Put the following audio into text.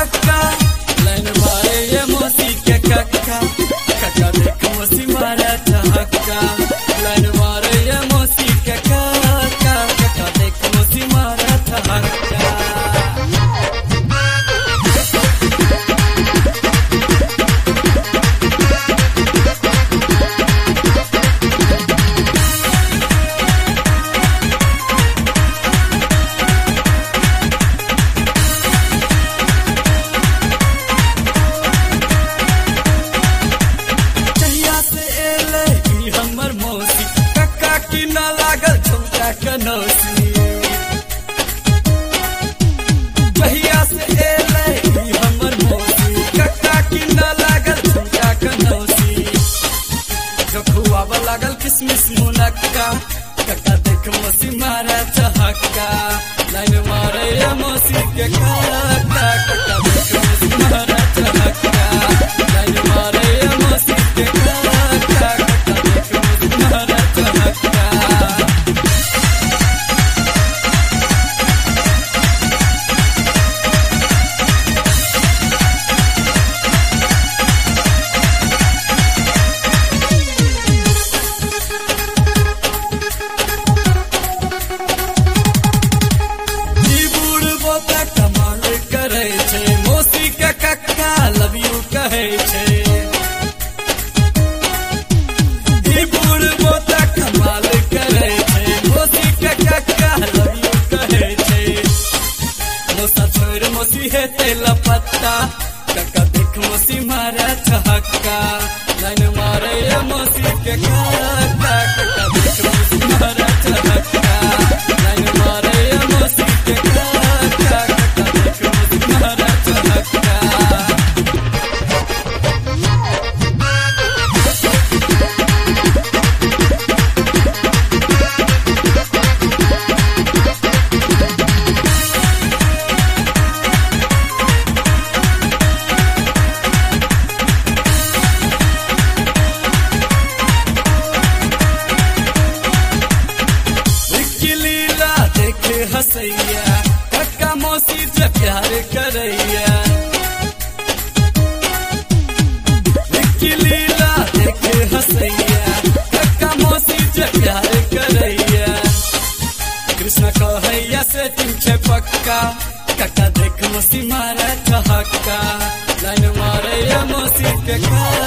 ठहका line मारे ये मौसी के कक्का कक्का देख मौसी मारे ठहका लाइन मारे ये मौसी के कक्का कक्का देख मौसी मारे ठहका। जहिया से एले हमर मौसी कक्का की न लागल झुमका कनौसी खुआब लागल किसमिस मुनक्का कक्का देख मौसी मारा चहक्का लाइन मारे ये मौसी के कक्का कक्का देख मौसी मारा चहक्का लाइन मारे ये मौसी के कक्का कक्का देख मौसी मारा चहक्का। मौसी के कक्का लव यू कहे छे बुढ़बो त कमाल करे छे मौसी के कक्का लव यू कहे छे मौसा छोड़ मौसी हेते लपत्ता कक्का देख मौसी मारा ठहका लाइन मारे ये मौसी के कक्का कक्का देख मौसी मारा ठहका लाइन मारे ये मौसी के कक्का कक्का देख मौसी मारा ठहका। हसैया कक्का मौसी से प्यार करैया लीला देखे हसैया कक्का मौसी से प्यार करैया कृष्ण कहैया से तुझे पक्का कक्का देख मौसी मारा ठहका लाइन मारे मौसी के